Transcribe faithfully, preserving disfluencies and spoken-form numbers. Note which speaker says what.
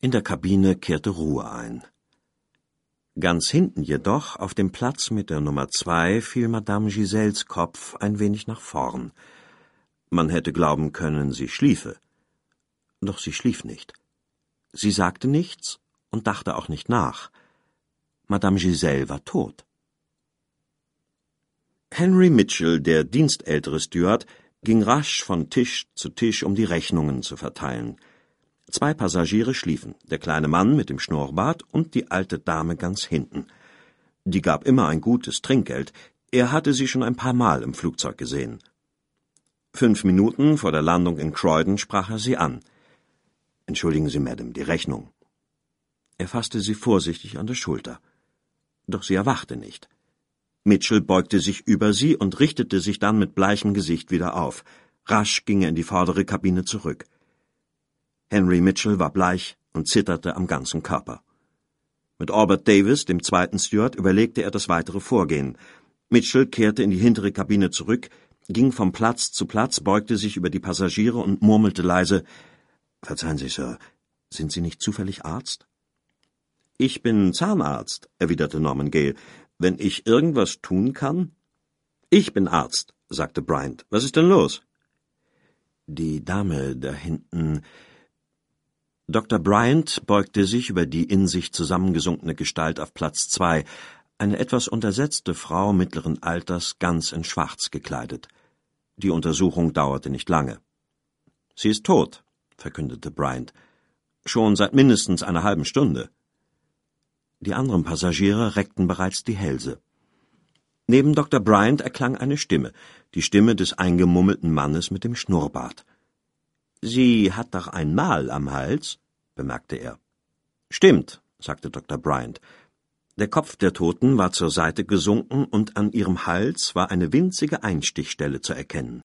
Speaker 1: In der Kabine kehrte Ruhe ein. Ganz hinten jedoch, auf dem Platz mit der Nummer zwei, fiel Madame Giselles Kopf ein wenig nach vorn. Man hätte glauben können, sie schliefe. Doch sie schlief nicht. Sie sagte nichts und dachte auch nicht nach. Madame Giselle war tot. Henry Mitchell, der dienstältere Steward, ging rasch von Tisch zu Tisch, um die Rechnungen zu verteilen. Zwei Passagiere schliefen, der kleine Mann mit dem Schnurrbart und die alte Dame ganz hinten. Die gab immer ein gutes Trinkgeld, er hatte sie schon ein paar Mal im Flugzeug gesehen. Fünf Minuten vor der Landung in Croydon sprach er sie an. »Entschuldigen Sie, Madame, die Rechnung.« Er fasste sie vorsichtig an der Schulter. Doch sie erwachte nicht. Mitchell beugte sich über sie und richtete sich dann mit bleichem Gesicht wieder auf. Rasch ging er in die vordere Kabine zurück. Henry Mitchell war bleich und zitterte am ganzen Körper. Mit Albert Davis, dem zweiten Steward, überlegte er das weitere Vorgehen. Mitchell kehrte in die hintere Kabine zurück, ging vom Platz zu Platz, beugte sich über die Passagiere und murmelte leise: »Verzeihen Sie, Sir, sind Sie nicht zufällig Arzt?« »Ich bin Zahnarzt«, erwiderte Norman Gale. »Wenn ich irgendwas tun kann?« »Ich bin Arzt«, sagte Bryant. »Was ist denn los?« »Die Dame da hinten...« Doktor Bryant beugte sich über die in sich zusammengesunkene Gestalt auf Platz zwei, eine etwas untersetzte Frau mittleren Alters, ganz in Schwarz gekleidet. Die Untersuchung dauerte nicht lange. »Sie ist tot«, verkündete Bryant. »Schon seit mindestens einer halben Stunde.« Die anderen Passagiere reckten bereits die Hälse. Neben Doktor Bryant erklang eine Stimme, die Stimme des eingemummelten Mannes mit dem Schnurrbart. »Sie hat doch ein Mal am Hals«, bemerkte er. »Stimmt«, sagte Doktor Bryant. Der Kopf der Toten war zur Seite gesunken und an ihrem Hals war eine winzige Einstichstelle zu erkennen.